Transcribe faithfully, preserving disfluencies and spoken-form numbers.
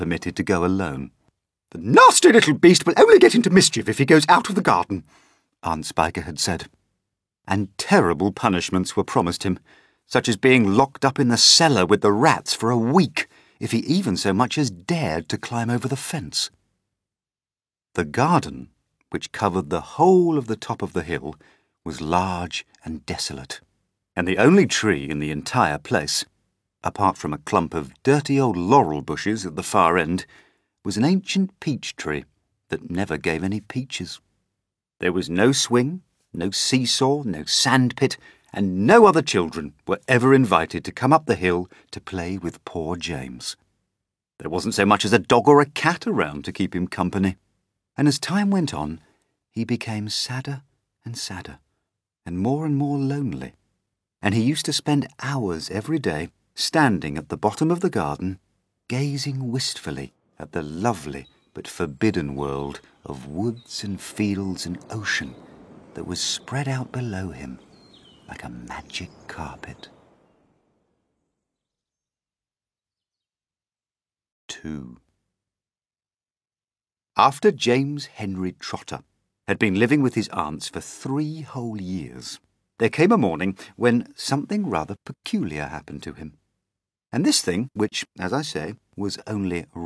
permitted to go alone. "The nasty little beast will only get into mischief if he goes out of the garden," Aunt Spiker had said. And terrible punishments were promised him, such as being locked up in the cellar with the rats for a week if he even so much as dared to climb over the fence. The garden, which covered the whole of the top of the hill, was large and desolate, and the only tree in the entire place, apart from a clump of dirty old laurel bushes at the far end, was an ancient peach tree that never gave any peaches. There was no swing, no seesaw, no sandpit, and no other children were ever invited to come up the hill to play with poor James. There wasn't so much as a dog or a cat around to keep him company, and as time went on, he became sadder and sadder, and more and more lonely, and he used to spend hours every day standing at the bottom of the garden, gazing wistfully at the lovely but forbidden world of woods and fields and ocean that was spread out below him like a magic carpet. Two. After James Henry Trotter had been living with his aunts for three whole years, there came a morning when something rather peculiar happened to him. And this thing, which, as I say, was only